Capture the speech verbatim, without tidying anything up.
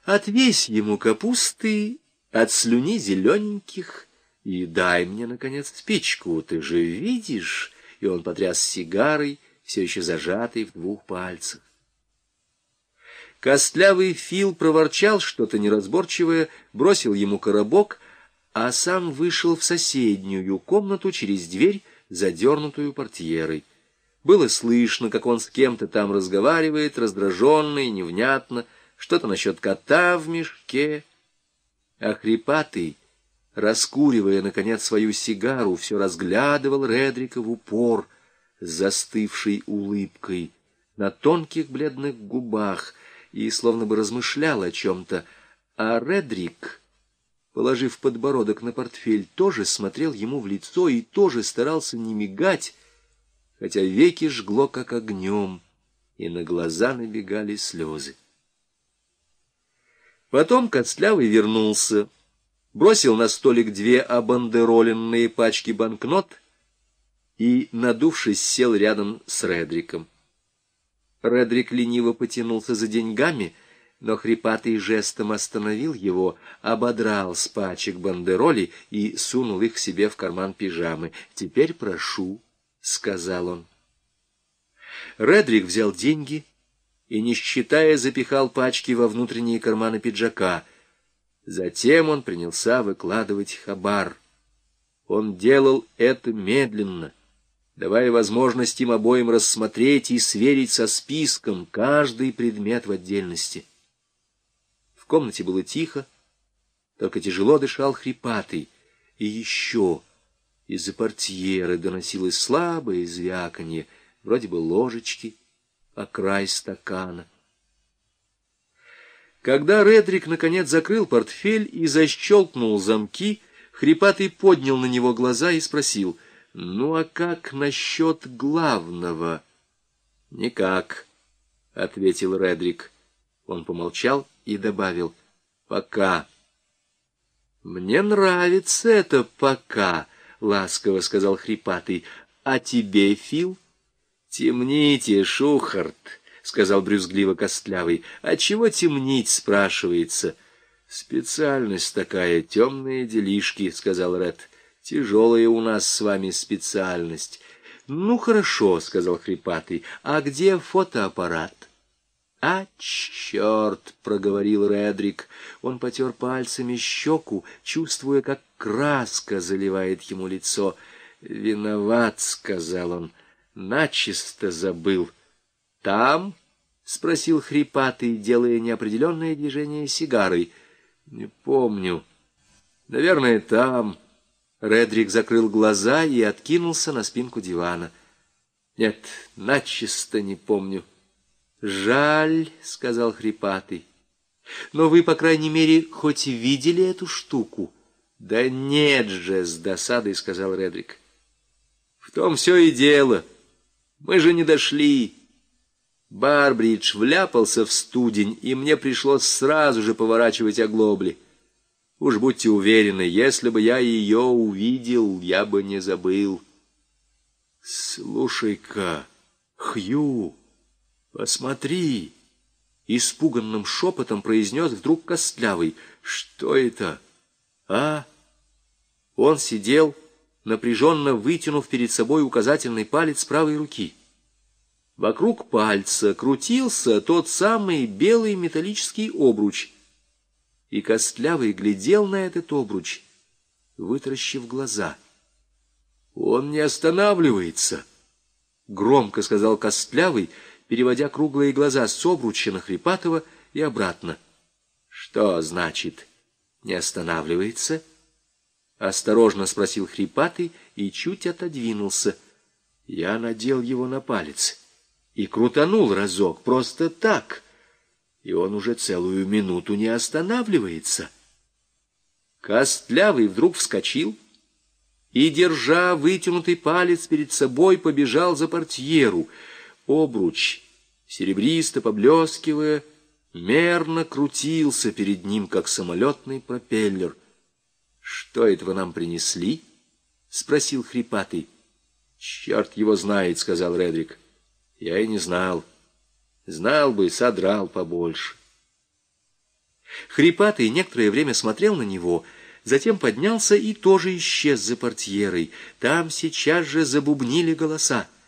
Отвесь ему капусты, отслюни зелененьких, и дай мне, наконец, спичку, ты же видишь. И он потряс сигарой, все еще зажатой в двух пальцах. Костлявый Фил проворчал что-то неразборчивое, бросил ему коробок, а сам вышел в соседнюю комнату через дверь, задернутую портьерой. Было слышно, как он с кем-то там разговаривает, раздраженно и невнятно, что-то насчет кота в мешке. А хрипатый, раскуривая, наконец, свою сигару, все разглядывал Редрика в упор с застывшей улыбкой на тонких бледных губах и словно бы размышлял о чем-то, а Редрик, положив подбородок на портфель, тоже смотрел ему в лицо и тоже старался не мигать, хотя веки жгло как огнем, и на глаза набегали слезы. Потом Костлявый вернулся, бросил на столик две обандероленные пачки банкнот и, надувшись, сел рядом с Редриком. Редрик лениво потянулся за деньгами, но хрипатый жестом остановил его, ободрал с пачек бандероли и сунул их себе в карман пижамы. «Теперь прошу», — сказал он. Редрик взял деньги и, не считая, запихал пачки во внутренние карманы пиджака. Затем он принялся выкладывать хабар. Он делал это медленно, давая возможность им обоим рассмотреть и сверить со списком каждый предмет в отдельности. В комнате было тихо, только тяжело дышал хрипатый, и еще из-за портьеры доносилось слабое звяканье, вроде бы ложечки о край стакана. Когда Редрик наконец закрыл портфель и защелкнул замки, хрипатый поднял на него глаза и спросил: «Ну, а как насчет главного?» «Никак», — ответил Редрик. Он помолчал и добавил: «Пока». «Мне нравится это «пока», — ласково сказал хрипатый. «А тебе, Фил?» «Темните, Шухарт», — сказал брюзгливо Костлявый. «А чего темнить?» — спрашивается. «Специальность такая, темные делишки», — сказал Ред. «Тяжелая у нас с вами специальность». «Ну, хорошо», — сказал хрипатый. «А где фотоаппарат?» «А, черт!» — проговорил Редрик. Он потер пальцами щеку, чувствуя, как краска заливает ему лицо. «Виноват», — сказал он. «Начисто забыл». «Там?» — спросил хрипатый, делая неопределенное движение сигарой. «Не помню. Наверное, там». Редрик закрыл глаза и откинулся на спинку дивана. «Нет, начисто не помню». «Жаль», — сказал хрипатый. «Но вы, по крайней мере, хоть видели эту штуку?» «Да нет же», — с досадой сказал Редрик. «В том все и дело. Мы же не дошли. Барбридж вляпался в студень, и мне пришлось сразу же поворачивать оглобли. Уж будьте уверены, если бы я ее увидел, я бы не забыл». «Слушай-ка, Хью, посмотри!» — испуганным шепотом произнес вдруг Костлявый. «Что это? А?» Он сидел, напряженно вытянув перед собой указательный палец правой руки. Вокруг пальца крутился тот самый белый металлический обруч, и Костлявый глядел на этот обруч, вытаращив глаза. «Он не останавливается», — громко сказал Костлявый, переводя круглые глаза с обруча на хрипатого и обратно. «Что значит «не останавливается»?» — осторожно спросил хрипатый и чуть отодвинулся. «Я надел его на палец и крутанул разок, просто так, и он уже целую минуту не останавливается». Костлявый вдруг вскочил и, держа вытянутый палец перед собой, побежал за портьеру. Обруч, серебристо поблескивая, мерно крутился перед ним, как самолетный пропеллер. «Что это вы нам принесли?» — спросил хрипатый. «Черт его знает», — сказал Редрик. «Я и не знал. Знал бы, содрал побольше». Хрипатый некоторое время смотрел на него, затем поднялся и тоже исчез за портьерой. Там сейчас же забубнили голоса.